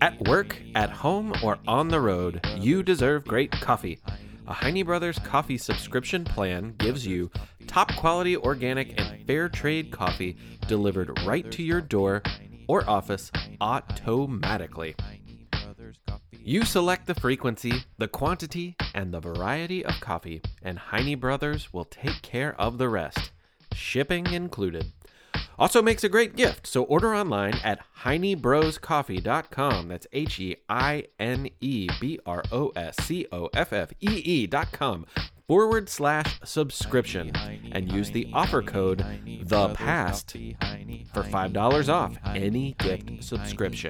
At work, at home, or on the road, you deserve great coffee. A Heine Brothers coffee subscription plan gives you top quality organic and fair trade coffee delivered right to your door or office automatically. You select the frequency, the quantity, and the variety of coffee, and Heine Brothers will take care of the rest, shipping included. Also makes a great gift, so order online at HeineBrosCoffee.com. That's HeineBrosCoffee.com/subscription and use the offer code THEPAST for $5 off any gift subscription.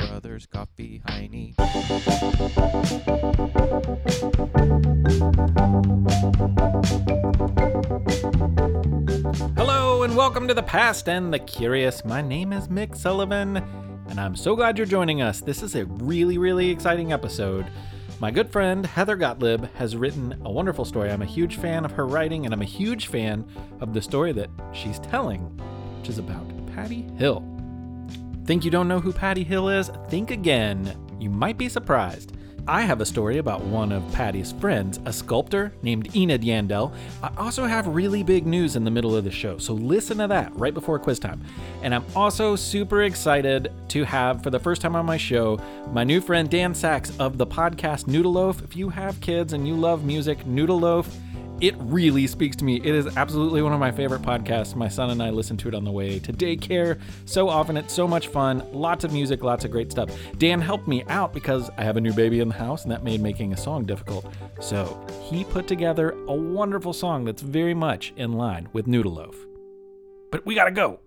Hello and welcome to The Past and the Curious. My name is Mick Sullivan and I'm so glad you're joining us. This is a really exciting episode. My good friend Heather Gottlieb has written a wonderful story. I'm a huge fan of her writing and I'm a huge fan of the story that she's telling, which is about Patty Hill. Think you don't know who Patty Hill is? Think again. You might be surprised. I have a story about one of Patty's friends, a sculptor named Enid Yandel. I also have really big news in the middle of the show, so listen to that right before quiz time. And I'm also super excited to have, for the first time on my show, my new friend Dan Sachs of the podcast Noodle Loaf. If you have kids and you love music, Noodle Loaf, it really speaks to me. It is absolutely one of my favorite podcasts. My son and I listen to it on the way to daycare so often. It's so much fun. Lots of music, lots of great stuff. Dan helped me out because I have a new baby in the house and that made making a song difficult. So he put together a wonderful song that's very much in line with Noodle Loaf. But we gotta go.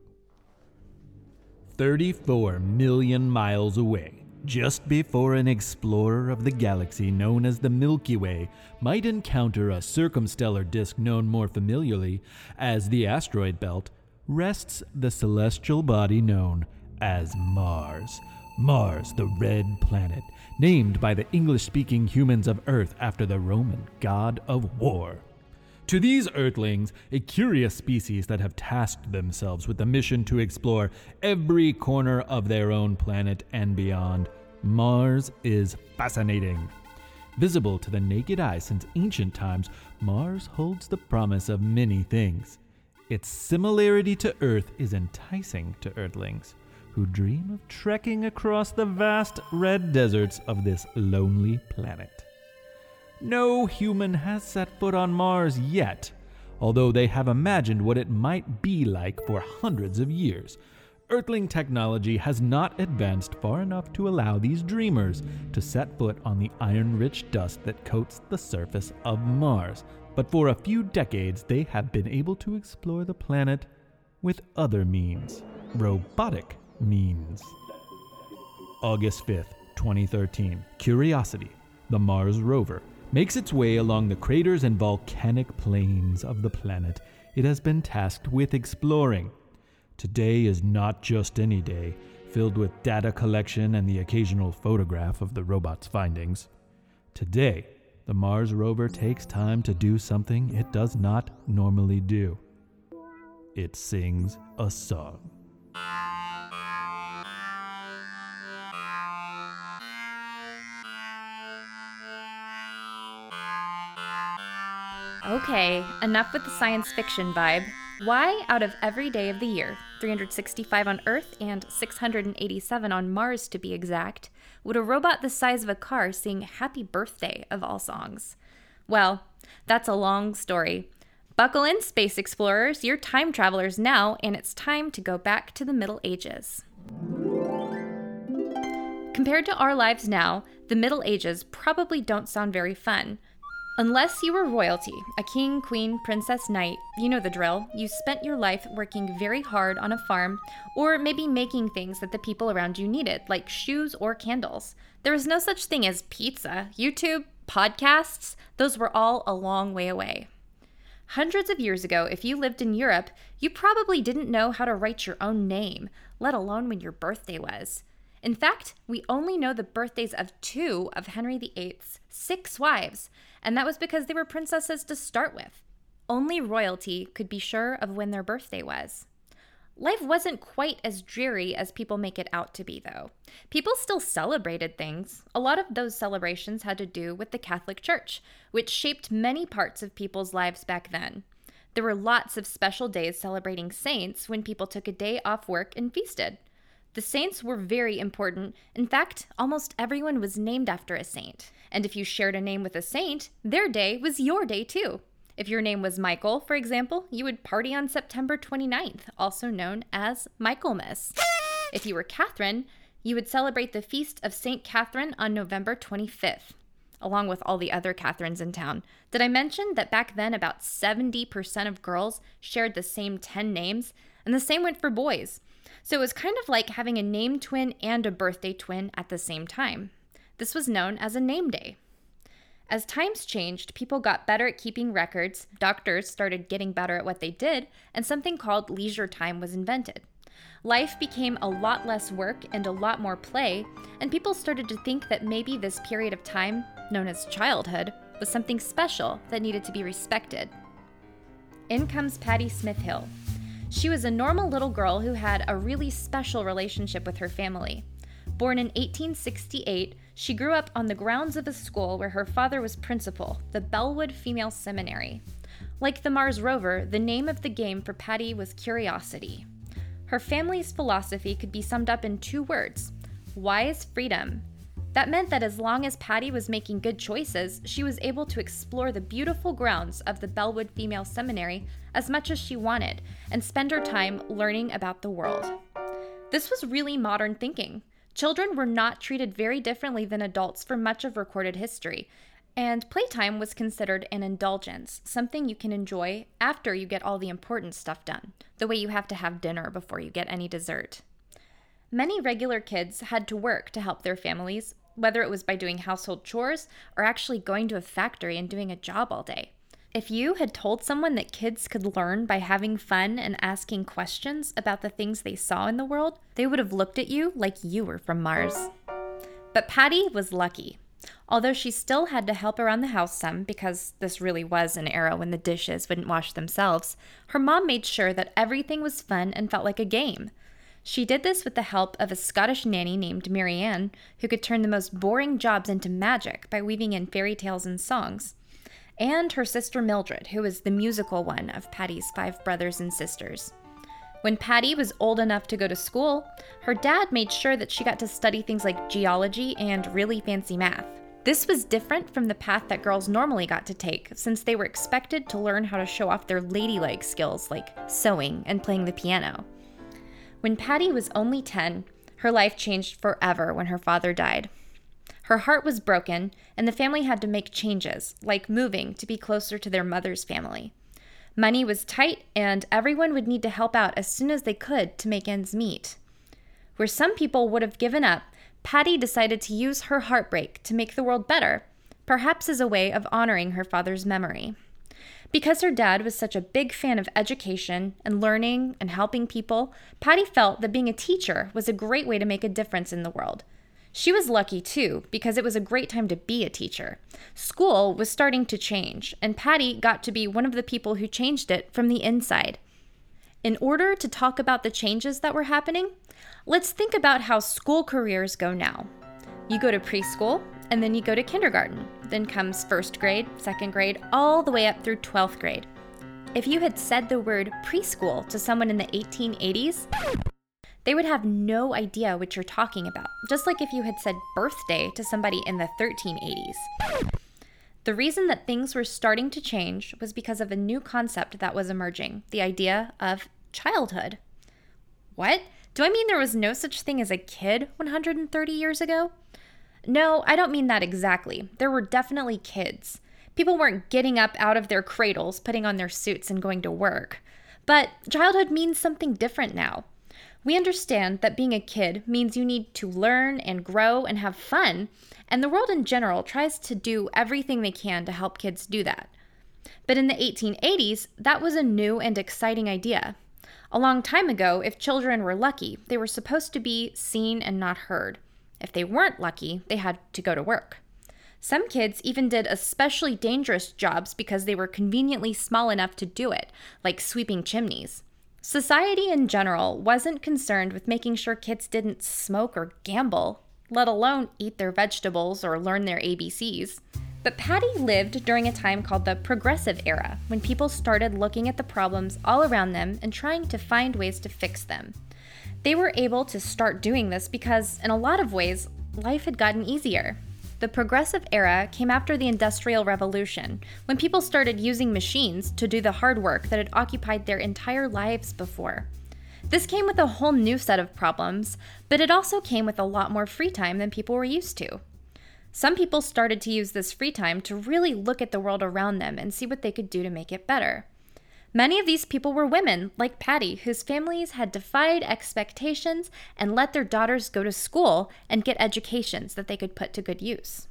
34 million miles away, just before an explorer of the galaxy known as the Milky Way might encounter a circumstellar disk known more familiarly as the asteroid belt, rests the celestial body known as Mars. Mars, the red planet, named by the English-speaking humans of Earth after the Roman god of war. To these Earthlings, a curious species that have tasked themselves with the mission to explore every corner of their own planet and beyond, Mars is fascinating. Visible to the naked eye since ancient times, Mars holds the promise of many things. Its similarity to Earth is enticing to Earthlings, who dream of trekking across the vast red deserts of this lonely planet. No human has set foot on Mars yet, although they have imagined what it might be like for hundreds of years. Earthling technology has not advanced far enough to allow these dreamers to set foot on the iron-rich dust that coats the surface of Mars. But for a few decades, they have been able to explore the planet with other means, robotic means. August 5th, 2013, Curiosity, the Mars rover, makes its way along the craters and volcanic plains of the planet it has been tasked with exploring. Today is not just any day, filled with data collection and the occasional photograph of the robot's findings. Today, the Mars rover takes time to do something it does not normally do. It sings a song. Okay, enough with the science fiction vibe. Why, out of every day of the year, 365 on Earth and 687 on Mars to be exact, would a robot the size of a car sing Happy Birthday of all songs? Well, that's a long story. Buckle in, space explorers, you're time travelers now, and it's time to go back to the Middle Ages. Compared to our lives now, the Middle Ages probably don't sound very fun. Unless you were royalty, a king, queen, princess, knight, you know the drill. You spent your life working very hard on a farm, or maybe making things that the people around you needed, like shoes or candles. There was no such thing as pizza, YouTube, podcasts. Those were all a long way away. Hundreds of years ago, if you lived in Europe, you probably didn't know how to write your own name, let alone when your birthday was. In fact, we only know the birthdays of 2 of Henry VIII's 6 wives, and that was because they were princesses to start with. Only royalty could be sure of when their birthday was. Life wasn't quite as dreary as people make it out to be, though. People still celebrated things. A lot of those celebrations had to do with the Catholic Church, which shaped many parts of people's lives back then. There were lots of special days celebrating saints when people took a day off work and feasted. The saints were very important. In fact, almost everyone was named after a saint. And if you shared a name with a saint, their day was your day too. If your name was Michael, for example, you would party on September 29th, also known as Michaelmas. If you were Catherine, you would celebrate the feast of St. Catherine on November 25th, along with all the other Catherines in town. Did I mention that back then about 70% of girls shared the same 10 names, and the same went for boys? So it was kind of like having a name twin and a birthday twin at the same time. This was known as a name day. As times changed, people got better at keeping records, doctors started getting better at what they did, and something called leisure time was invented. Life became a lot less work and a lot more play, and people started to think that maybe this period of time, known as childhood, was something special that needed to be respected. In comes Patty Smith Hill. She was a normal little girl who had a really special relationship with her family. Born in 1868, she grew up on the grounds of a school where her father was principal, the Bellwood Female Seminary. Like the Mars rover, the name of the game for Patty was curiosity. Her family's philosophy could be summed up in 2 words: wise freedom. That meant that as long as Patty was making good choices, she was able to explore the beautiful grounds of the Bellwood Female Seminary as much as she wanted and spend her time learning about the world. This was really modern thinking. Children were not treated very differently than adults for much of recorded history, and playtime was considered an indulgence, something you can enjoy after you get all the important stuff done, the way you have to have dinner before you get any dessert. Many regular kids had to work to help their families, whether it was by doing household chores or actually going to a factory and doing a job all day. If you had told someone that kids could learn by having fun and asking questions about the things they saw in the world, they would have looked at you like you were from Mars. But Patty was lucky. Although she still had to help around the house some, because this really was an era when the dishes wouldn't wash themselves, her mom made sure that everything was fun and felt like a game. She did this with the help of a Scottish nanny named Marianne, who could turn the most boring jobs into magic by weaving in fairy tales and songs. And her sister Mildred, who was the musical one of Patty's 5 brothers and sisters. When Patty was old enough to go to school, her dad made sure that she got to study things like geology and really fancy math. This was different from the path that girls normally got to take, since they were expected to learn how to show off their ladylike skills like sewing and playing the piano. When Patty was only 10, her life changed forever when her father died. Her heart was broken, and the family had to make changes, like moving to be closer to their mother's family. Money was tight, and everyone would need to help out as soon as they could to make ends meet. Where some people would have given up, Patty decided to use her heartbreak to make the world better, perhaps as a way of honoring her father's memory. Because her dad was such a big fan of education and learning and helping people, Patty felt that being a teacher was a great way to make a difference in the world. She was lucky, too, because it was a great time to be a teacher. School was starting to change, and Patty got to be one of the people who changed it from the inside. In order to talk about the changes that were happening, let's think about how school careers go now. You go to preschool, and then you go to kindergarten. Then comes 1st grade, 2nd grade, all the way up through 12th grade. If you had said the word preschool to someone in the 1880s, they would have no idea what you're talking about, just like if you had said birthday to somebody in the 1380s. The reason that things were starting to change was because of a new concept that was emerging, the idea of childhood. What? Do I mean there was no such thing as a kid 130 years ago? No, I don't mean that exactly. There were definitely kids. People weren't getting up out of their cradles, putting on their suits, and going to work. But childhood means something different now. We understand that being a kid means you need to learn and grow and have fun, and the world in general tries to do everything they can to help kids do that. But in the 1880s, that was a new and exciting idea. A long time ago, if children were lucky, they were supposed to be seen and not heard. If they weren't lucky, they had to go to work. Some kids even did especially dangerous jobs because they were conveniently small enough to do it, like sweeping chimneys. Society in general wasn't concerned with making sure kids didn't smoke or gamble, let alone eat their vegetables or learn their ABCs. But Patty lived during a time called the Progressive Era, when people started looking at the problems all around them and trying to find ways to fix them. They were able to start doing this because, in a lot of ways, life had gotten easier. The Progressive Era came after the Industrial Revolution, when people started using machines to do the hard work that had occupied their entire lives before. This came with a whole new set of problems, but it also came with a lot more free time than people were used to. Some people started to use this free time to really look at the world around them and see what they could do to make it better. Many of these people were women, like Patty, whose families had defied expectations and let their daughters go to school and get educations that they could put to good use.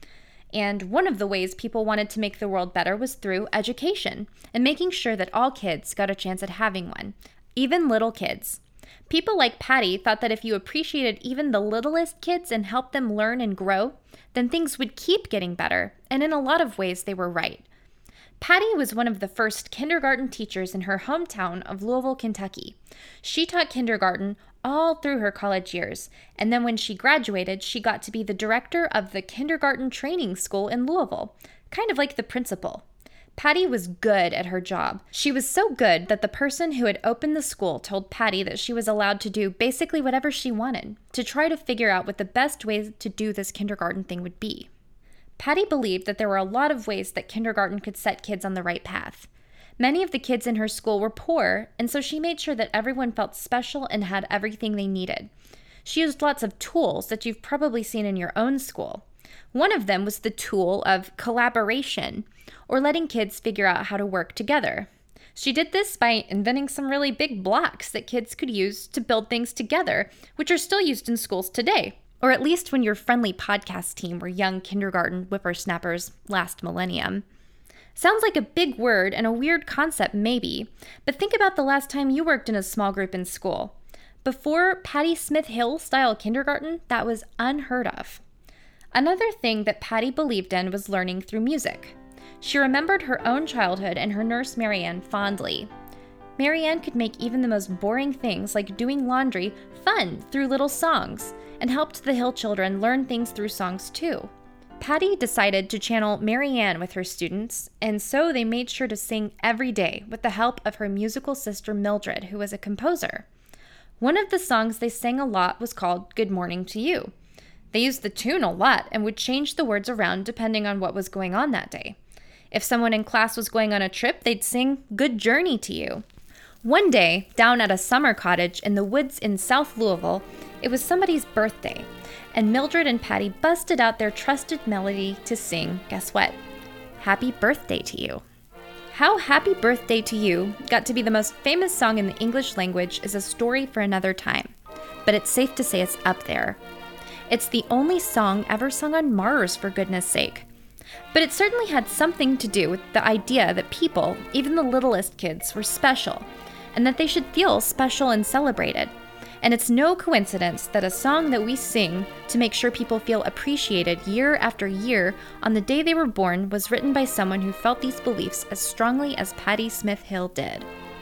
And one of the ways people wanted to make the world better was through education and making sure that all kids got a chance at having one, even little kids. People like Patty thought that if you appreciated even the littlest kids and helped them learn and grow, then things would keep getting better, and in a lot of ways they were right. Patty was one of the first kindergarten teachers in her hometown of Louisville, Kentucky. She taught kindergarten all through her college years, and then when she graduated, she got to be the director of the kindergarten training school in Louisville, kind of like the principal. Patty was good at her job. She was so good that the person who had opened the school told Patty that she was allowed to do basically whatever she wanted, to try to figure out what the best way to do this kindergarten thing would be. Patty believed that there were a lot of ways that kindergarten could set kids on the right path. Many of the kids in her school were poor, and so she made sure that everyone felt special and had everything they needed. She used lots of tools that you've probably seen in your own school. One of them was the tool of collaboration, or letting kids figure out how to work together. She did this by inventing some really big blocks that kids could use to build things together, which are still used in schools today, or at least when your friendly podcast team were young kindergarten whippersnappers last millennium. Sounds like a big word and a weird concept maybe, but think about the last time you worked in a small group in school. Before Patty Smith Hill style kindergarten, that was unheard of. Another thing that Patty believed in was learning through music. She remembered her own childhood and her nurse Marianne fondly. Marianne could make even the most boring things like doing laundry fun through little songs, and helped the Hill children learn things through songs too. Patty decided to channel Marianne with her students, and so they made sure to sing every day with the help of her musical sister Mildred, who was a composer. One of the songs they sang a lot was called Good Morning to You. They used the tune a lot and would change the words around depending on what was going on that day. If someone in class was going on a trip, they'd sing Good Journey to You. One day, down at a summer cottage in the woods in South Louisville, it was somebody's birthday, and Mildred and Patty busted out their trusted melody to sing, guess what? Happy Birthday to You. How Happy Birthday to You got to be the most famous song in the English language is a story for another time, but it's safe to say it's up there. It's the only song ever sung on Mars, for goodness sake. But it certainly had something to do with the idea that people, even the littlest kids, were special, and that they should feel special and celebrated. And it's no coincidence that a song that we sing to make sure people feel appreciated year after year on the day they were born was written by someone who felt these beliefs as strongly as Patty Smith Hill did.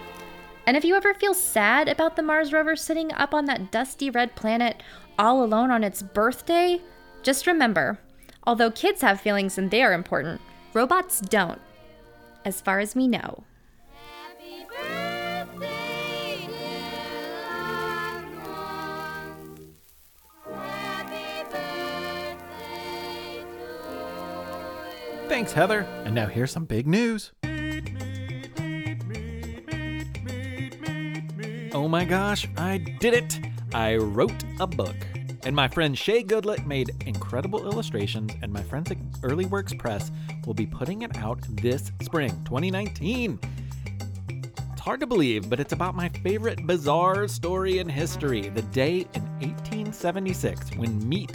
And if you ever feel sad about the Mars rover sitting up on that dusty red planet all alone on its birthday, just remember, although kids have feelings and they are important, robots don't, as far as we know. Happy birthday, dear loved one. Happy birthday to you. Thanks, Heather. And now here's some big news. Oh my gosh, I did it! I wrote a book. And my friend Shay Goodlett made incredible illustrations, and my friends at Early Works Press will be putting it out this spring, 2019. It's hard to believe, but it's about my favorite bizarre story in history, the day in 1876 when meat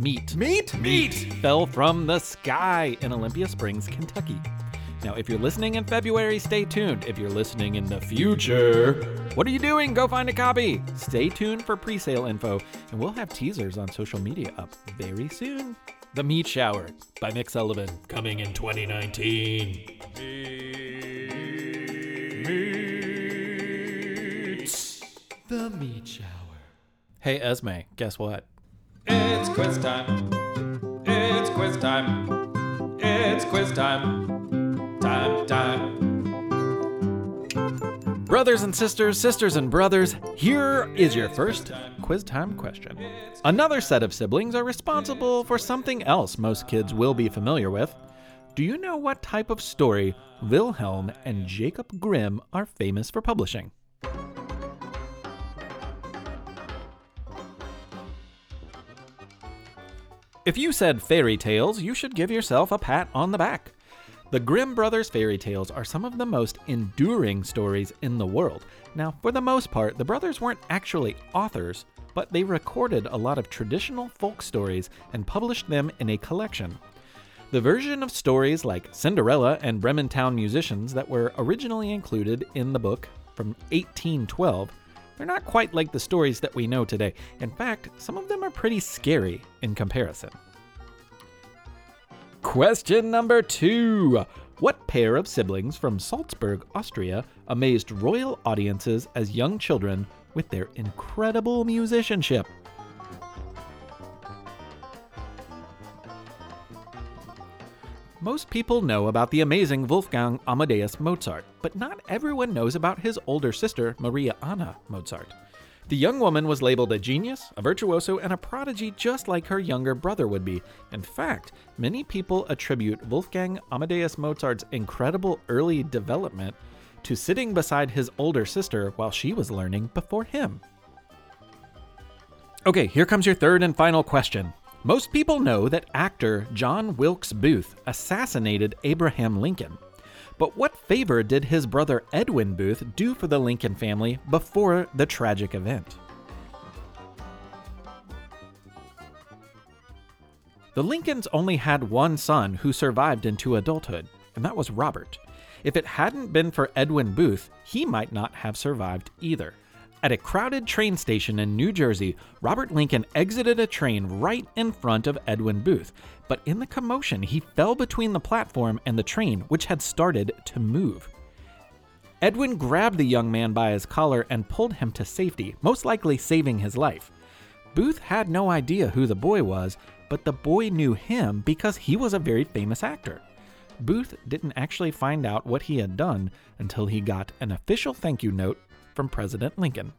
fell from the sky in Olympia Springs, Kentucky. Now, if you're listening in February, stay tuned. If you're listening in the future, what are you doing? Go find a copy. Stay tuned for pre-sale info, and we'll have teasers on social media up very soon. The Meat Shower by Mick Sullivan, coming in 2019. The meat shower. Hey, Esme, guess what? It's quiz time. It's quiz time. It's quiz time. Time. Brothers and sisters and brothers, here is your first quiz time question. Another set of siblings are responsible for something else most kids will be familiar with. Do you know what type of story Wilhelm and Jacob Grimm are famous for publishing? If you said fairy tales, you should give yourself a pat on the back. The Grimm brothers' fairy tales are some of the most enduring stories in the world. Now, for the most part, the brothers weren't actually authors, but they recorded a lot of traditional folk stories and published them in a collection. The version of stories like Cinderella and Bremen Town Musicians that were originally included in the book from 1812, they're not quite like the stories that we know today. In fact, some of them are pretty scary in comparison. Question number 2. What pair of siblings from Salzburg, Austria, amazed royal audiences as young children with their incredible musicianship? Most people know about the amazing Wolfgang Amadeus Mozart, but not everyone knows about his older sister, Maria Anna Mozart. The young woman was labeled a genius, a virtuoso, and a prodigy just like her younger brother would be. In fact, many people attribute Wolfgang Amadeus Mozart's incredible early development to sitting beside his older sister while she was learning before him. Okay, here comes your third and final question. Most people know that actor John Wilkes Booth assassinated Abraham Lincoln. But what favor did his brother Edwin Booth do for the Lincoln family before the tragic event? The Lincolns only had one son who survived into adulthood, and that was Robert. If it hadn't been for Edwin Booth, he might not have survived either. At a crowded train station in New Jersey, Robert Lincoln exited a train right in front of Edwin Booth, but in the commotion, he fell between the platform and the train, which had started to move. Edwin grabbed the young man by his collar and pulled him to safety, most likely saving his life. Booth had no idea who the boy was, but the boy knew him because he was a very famous actor. Booth didn't actually find out what he had done until he got an official thank you note from President Lincoln.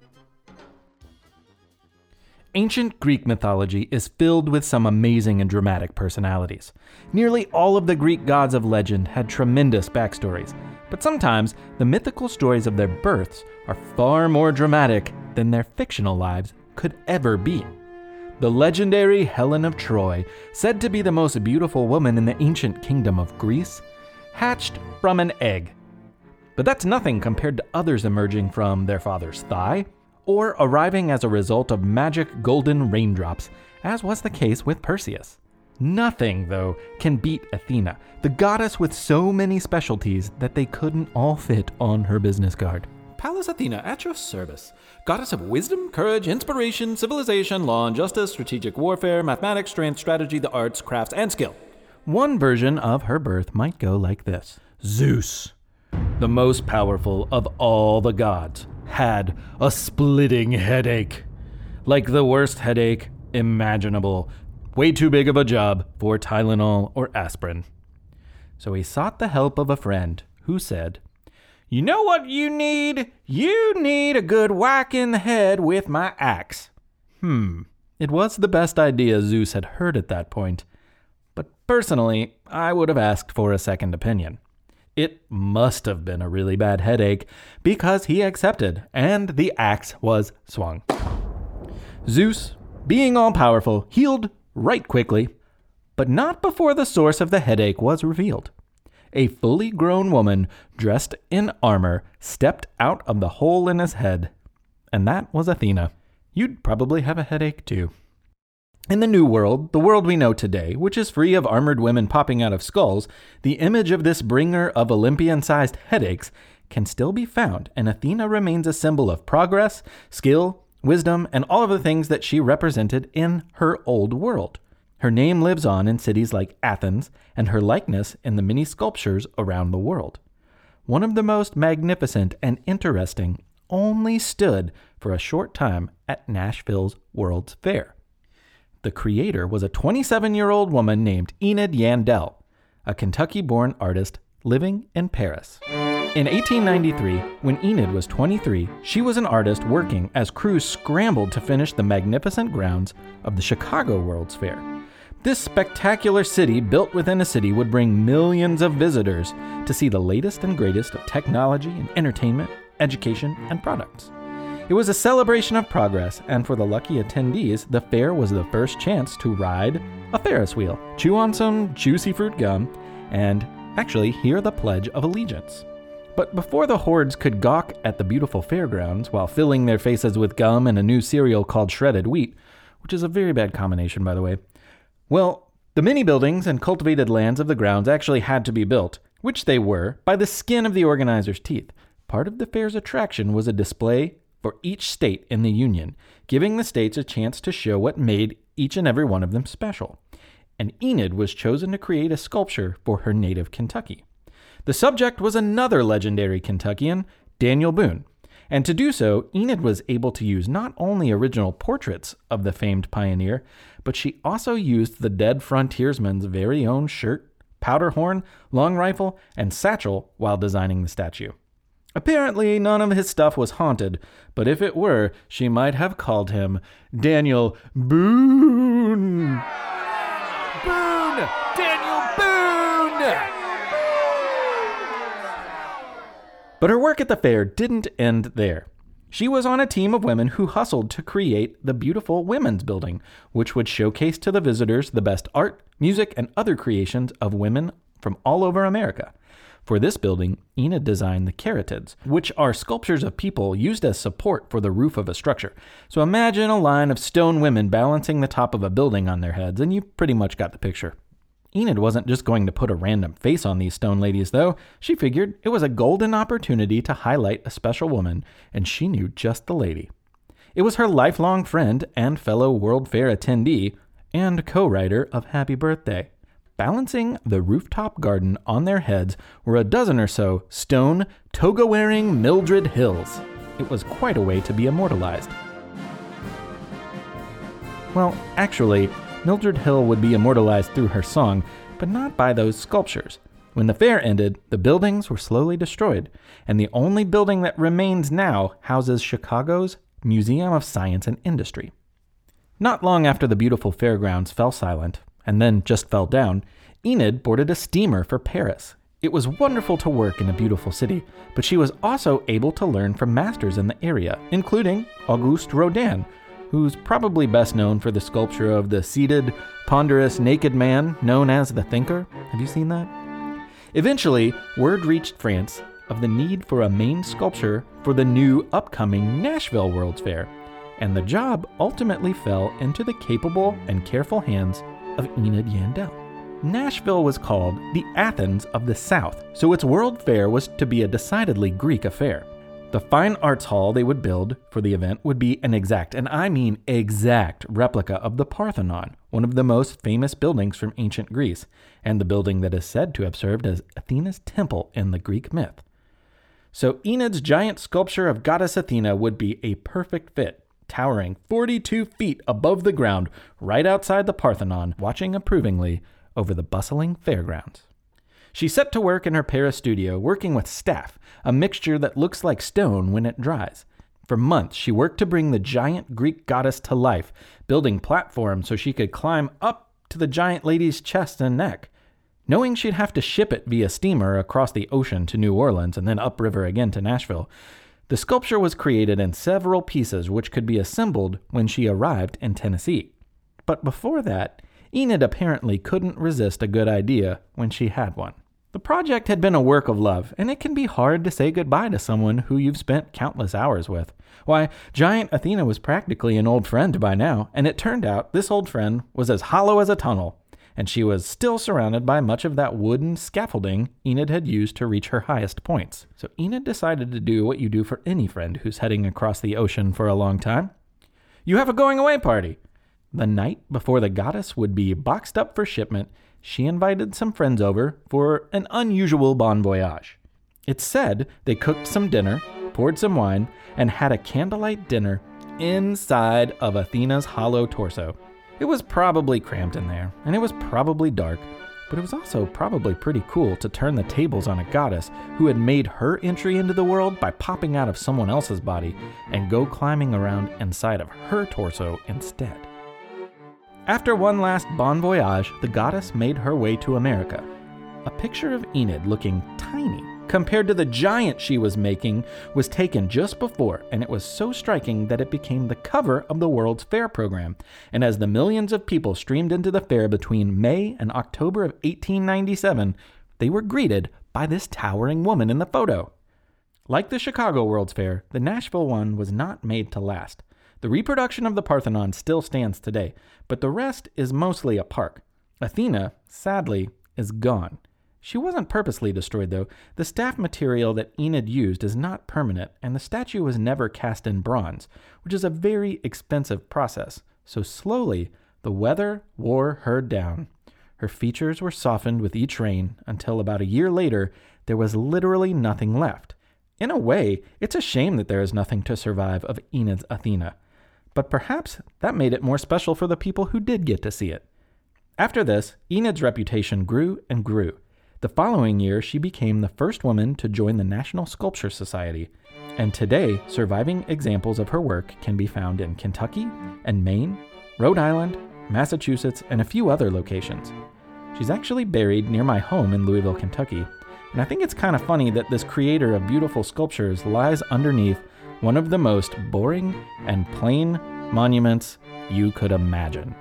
Ancient Greek mythology is filled with some amazing and dramatic personalities. Nearly all of the Greek gods of legend had tremendous backstories, but sometimes the mythical stories of their births are far more dramatic than their fictional lives could ever be. The legendary Helen of Troy, said to be the most beautiful woman in the ancient kingdom of Greece, hatched from an egg. But that's nothing compared to others emerging from their father's thigh, or arriving as a result of magic golden raindrops, as was the case with Perseus. Nothing, though, can beat Athena, the goddess with so many specialties that they couldn't all fit on her business card. Pallas Athena, at your service. Goddess of wisdom, courage, inspiration, civilization, law and justice, strategic warfare, mathematics, strength, strategy, the arts, crafts, and skill. One version of her birth might go like this. Zeus, the most powerful of all the gods, had a splitting headache. Like the worst headache imaginable. Way too big of a job for Tylenol or aspirin. So he sought the help of a friend who said, "You know what you need? You need a good whack in the head with my axe." It was the best idea Zeus had heard at that point. But personally, I would have asked for a second opinion. It must have been a really bad headache because he accepted, and the axe was swung. Zeus, being all-powerful, healed right quickly, but not before the source of the headache was revealed. A fully grown woman dressed in armor stepped out of the hole in his head, and that was Athena. You'd probably have a headache too. In the New World, the world we know today, which is free of armored women popping out of skulls, the image of this bringer of Olympian-sized headaches can still be found, and Athena remains a symbol of progress, skill, wisdom, and all of the things that she represented in her old world. Her name lives on in cities like Athens, and her likeness in the many sculptures around the world. One of the most magnificent and interesting only stood for a short time at Nashville's World's Fair. The creator was a 27-year-old woman named Enid Yandell, a Kentucky-born artist living in Paris. In 1893, when Enid was 23, she was an artist working as crews scrambled to finish the magnificent grounds of the Chicago World's Fair. This spectacular city built within a city would bring millions of visitors to see the latest and greatest of technology and entertainment, education, and products. It was a celebration of progress, and for the lucky attendees, the fair was the first chance to ride a Ferris wheel, chew on some juicy fruit gum, and actually hear the Pledge of Allegiance. But before the hordes could gawk at the beautiful fairgrounds while filling their faces with gum and a new cereal called shredded wheat, which is a very bad combination, by the way, well, the mini buildings and cultivated lands of the grounds actually had to be built, which they were, by the skin of the organizers' teeth. Part of the fair's attraction was a display for each state in the Union, giving the states a chance to show what made each and every one of them special. And Enid was chosen to create a sculpture for her native Kentucky. The subject was another legendary Kentuckian, Daniel Boone. And to do so, Enid was able to use not only original portraits of the famed pioneer, but she also used the dead frontiersman's very own shirt, powder horn, long rifle, and satchel while designing the statue. Apparently, none of his stuff was haunted, but if it were, she might have called him Daniel Boone. Boone! Daniel Boone! But her work at the fair didn't end there. She was on a team of women who hustled to create the beautiful Women's Building, which would showcase to the visitors the best art, music, and other creations of women from all over America. For this building, Enid designed the caryatids, which are sculptures of people used as support for the roof of a structure. So imagine a line of stone women balancing the top of a building on their heads, and you pretty much got the picture. Enid wasn't just going to put a random face on these stone ladies, though. She figured it was a golden opportunity to highlight a special woman, and she knew just the lady. It was her lifelong friend and fellow World Fair attendee and co-writer of Happy Birthday. Balancing the rooftop garden on their heads were a dozen or so stone, toga-wearing Mildred Hills. It was quite a way to be immortalized. Well, actually, Mildred Hill would be immortalized through her song, but not by those sculptures. When the fair ended, the buildings were slowly destroyed, and the only building that remains now houses Chicago's Museum of Science and Industry. Not long after the beautiful fairgrounds fell silent, and then just fell down, Enid boarded a steamer for Paris. It was wonderful to work in a beautiful city, but she was also able to learn from masters in the area, including Auguste Rodin, who's probably best known for the sculpture of the seated, ponderous, naked man known as the Thinker. Have you seen that? Eventually, word reached France of the need for a main sculpture for the new upcoming Nashville World's Fair, and the job ultimately fell into the capable and careful hands of Enid Yandell. Nashville was called the Athens of the South, so its World Fair was to be a decidedly Greek affair. The fine arts hall they would build for the event would be an exact, and I mean exact, replica of the Parthenon, one of the most famous buildings from ancient Greece, and the building that is said to have served as Athena's temple in the Greek myth. So Enid's giant sculpture of goddess Athena would be a perfect fit, towering 42 feet above the ground right outside the Parthenon, watching approvingly over the bustling fairgrounds. She set to work in her Paris studio, working with staff, a mixture that looks like stone when it dries. For months, she worked to bring the giant Greek goddess to life, building platforms so she could climb up to the giant lady's chest and neck. Knowing she'd have to ship it via steamer across the ocean to New Orleans and then upriver again to Nashville, the sculpture was created in several pieces which could be assembled when she arrived in Tennessee. But before that, Enid apparently couldn't resist a good idea when she had one. The project had been a work of love, and it can be hard to say goodbye to someone who you've spent countless hours with. Why, giant Athena was practically an old friend by now, and it turned out this old friend was as hollow as a tunnel, and she was still surrounded by much of that wooden scaffolding Enid had used to reach her highest points. So Enid decided to do what you do for any friend who's heading across the ocean for a long time. You have a going-away party. The night before the goddess would be boxed up for shipment, she invited some friends over for an unusual bon voyage. It's said they cooked some dinner, poured some wine, and had a candlelight dinner inside of Athena's hollow torso. It was probably cramped in there, and it was probably dark, but it was also probably pretty cool to turn the tables on a goddess who had made her entry into the world by popping out of someone else's body and go climbing around inside of her torso instead. After one last bon voyage, the goddess made her way to America. A picture of Enid looking tiny compared to the giant she was making was taken just before, and it was so striking that it became the cover of the World's Fair program. And as the millions of people streamed into the fair between May and October of 1897, they were greeted by this towering woman in the photo. Like the Chicago World's Fair, the Nashville one was not made to last. The reproduction of the Parthenon still stands today, but the rest is mostly a park. Athena, sadly, is gone. She wasn't purposely destroyed, though. The staff material that Enid used is not permanent, and the statue was never cast in bronze, which is a very expensive process. So slowly, the weather wore her down. Her features were softened with each rain until about a year later, there was literally nothing left. In a way, it's a shame that there is nothing to survive of Enid's Athena. But perhaps that made it more special for the people who did get to see it. After this, Enid's reputation grew and grew. The following year, she became the first woman to join the National Sculpture Society, and today, surviving examples of her work can be found in Kentucky and Maine, Rhode Island, Massachusetts, and a few other locations. She's actually buried near my home in Louisville, Kentucky, and I think it's kind of funny that this creator of beautiful sculptures lies underneath one of the most boring and plain monuments you could imagine.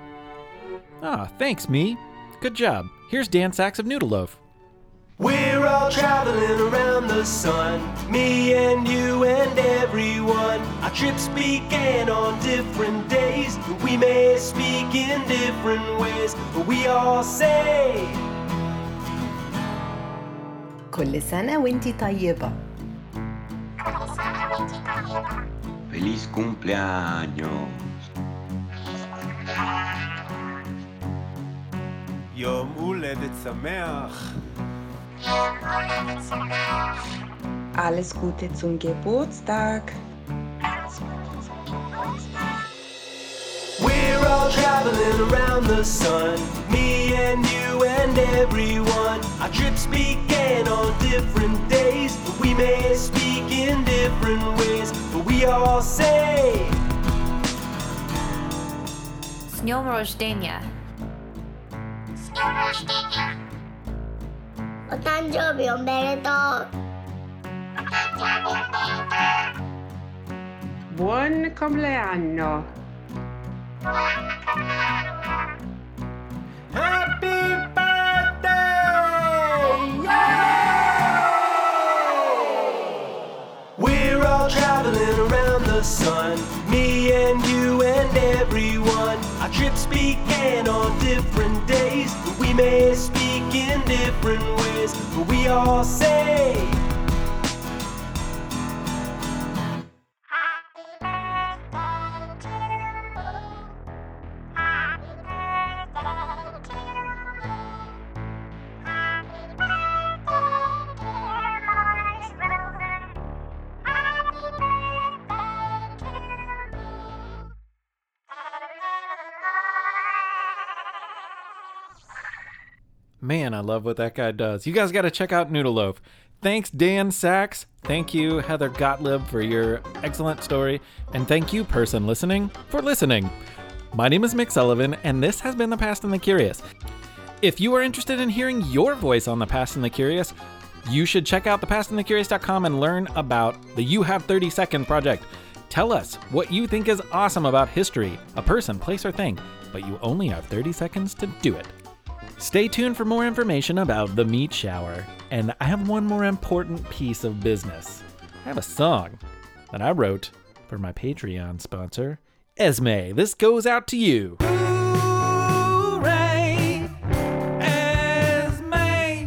Thanks, me. Good job. Here's Dan Sachs of Noodle Loaf. We're all traveling around the sun, me and you and everyone. Our trips began on different days. We may speak in different ways, but we all say كل سنة وانتي طيبة. Feliz cumpleaños. יום הולדת שמח. Alles Gute zum Geburtstag. We're all traveling around the sun, me and you and everyone. Our trips began on different days, but we may speak in different ways, but we all say Z dnią rożdżenia. O誕生日おめでとう Buon compleanno. Happy birthday! We're all traveling around the sun, me and you and everyone. Our trips began on different days, but we may speak in different ways, but we all say Man, I love what that guy does. You guys got to check out Noodle Loaf. Thanks, Dan Sachs. Thank you, Heather Gottlieb, for your excellent story. And thank you, person listening, for listening. My name is Mick Sullivan, and this has been The Past and the Curious. If you are interested in hearing your voice on The Past and the Curious, you should check out thepastandthecurious.com and learn about the You Have 30 Seconds project. Tell us what you think is awesome about history, a person, place, or thing, but you only have 30 seconds to do it. Stay tuned for more information about the meat shower. And I have one more important piece of business. I have a song that I wrote for my Patreon sponsor, Esme. This goes out to you. Hooray, Esme.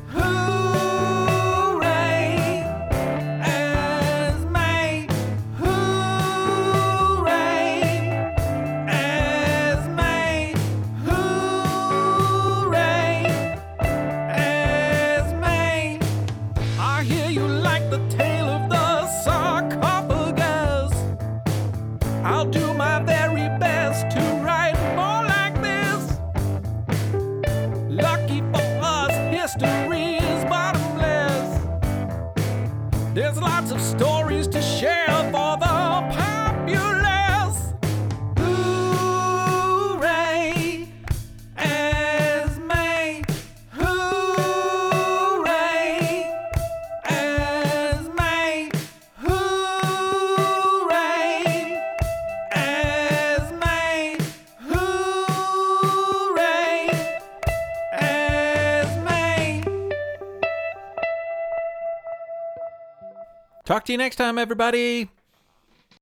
Hooray, Esme. Hooray, Esme. Hooray, Esme. I hear you like the tale of the Sark is bottomless. There's lots of stories to share for the populace. Hooray, Esme. Hooray, Esme. Hooray, Esme. Hooray, Esme. Talk to you next time, everybody.